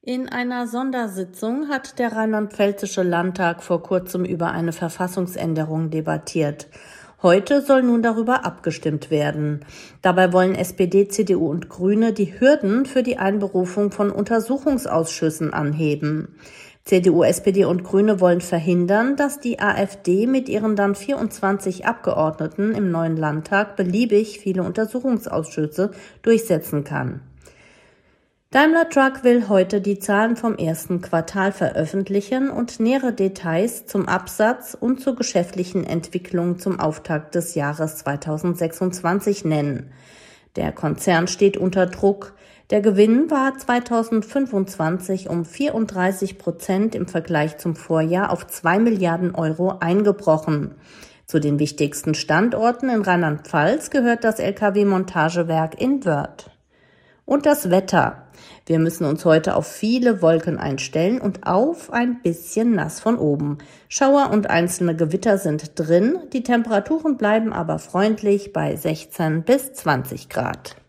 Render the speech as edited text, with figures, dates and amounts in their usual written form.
In einer Sondersitzung hat der Rheinland-Pfälzische Landtag vor kurzem über eine Verfassungsänderung debattiert. Heute soll nun darüber abgestimmt werden. Dabei wollen SPD, CDU und Grüne die Hürden für die Einberufung von Untersuchungsausschüssen anheben. CDU, SPD und Grüne wollen verhindern, dass die AfD mit ihren dann 24 Abgeordneten im neuen Landtag beliebig viele Untersuchungsausschüsse durchsetzen kann. Daimler Truck will heute die Zahlen vom ersten Quartal veröffentlichen und nähere Details zum Absatz und zur geschäftlichen Entwicklung zum Auftakt des Jahres 2026 nennen. Der Konzern steht unter Druck. Der Gewinn war 2025 um 34% im Vergleich zum Vorjahr auf 2 Milliarden Euro eingebrochen. Zu den wichtigsten Standorten in Rheinland-Pfalz gehört das Lkw-Montagewerk in Wörth. Und das Wetter. Wir müssen uns heute auf viele Wolken einstellen und auf ein bisschen nass von oben. Schauer und einzelne Gewitter sind drin, die Temperaturen bleiben aber freundlich bei 16 bis 20 Grad.